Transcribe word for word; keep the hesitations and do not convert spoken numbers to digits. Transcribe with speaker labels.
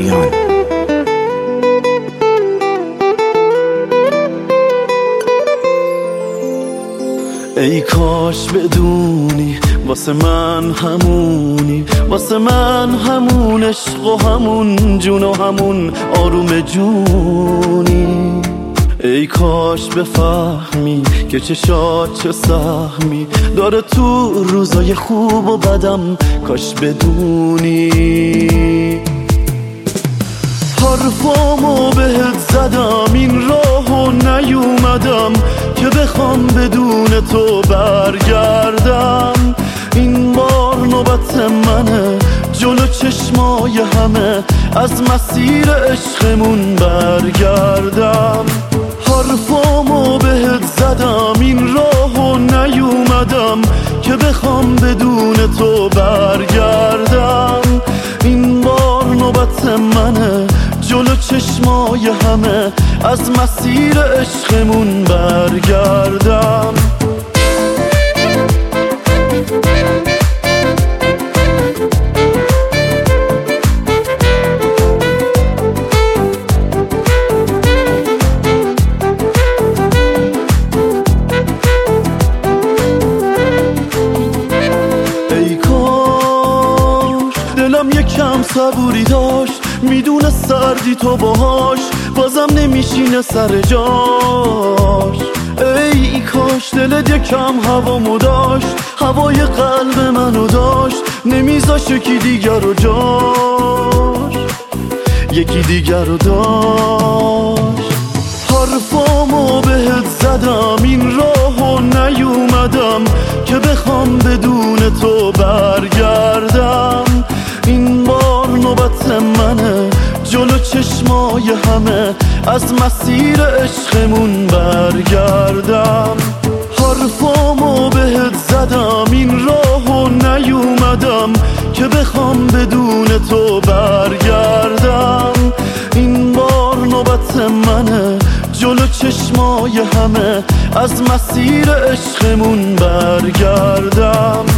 Speaker 1: پویان.
Speaker 2: ای کاش بدونی واسه من همونی، واسه من همون عشق و همون جون و همون آروم جونی. ای کاش بفهمی که چشات چه سهمی داره تو روزای خوب و بدم، کاش بدونی. حرفامو بهت زدم این راهو نیومدم که بخوام بدون تو برگردم. این بار نوبت منه جلو چشمای همه از مسیر عشقمون برگردم. حرفامو بهت زدم این راهو نیومدم که بخوام بدون تو برگردم. این بار نوبت منه جلو چشمای همه از مسیر عشقمون برگردم. ای کاش دلم یکم صبوری داشت، میدونه سردی تو باهاش بازم نمیشینه سر جاش. ای کاش دلت یکم هوامو داشت، هوای قلب منو داشت، نمیذاش یکی دیگر رو جاش، یکی دیگر رو داشت. حرفامو بهت زدم این راهو نیومدم که بخوام بدون تو برگردم. این بار نوبت منه جلو چشمای همه از مسیر عشقمون برگردم. حرفامو بهت زدم این راهو نیومدم که بخوام بدون تو برگردم. این بار نوبت منه جلو چشمای همه از مسیر عشقمون برگردم.